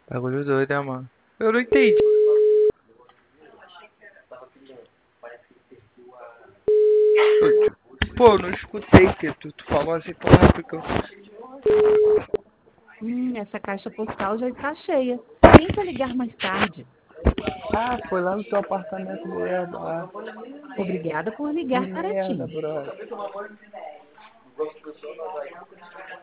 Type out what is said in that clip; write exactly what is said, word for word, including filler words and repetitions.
Bagulho doido, né, mano? Eu não entendi. Eu, pô, eu não escutei que tu, tu falou assim tão rápido que eu... Hum, essa caixa postal já está cheia. Tenta ligar mais tarde. Ah, foi lá no teu apartamento mesmo. Ah, Obrigada por que ligar para merda, ti. brother.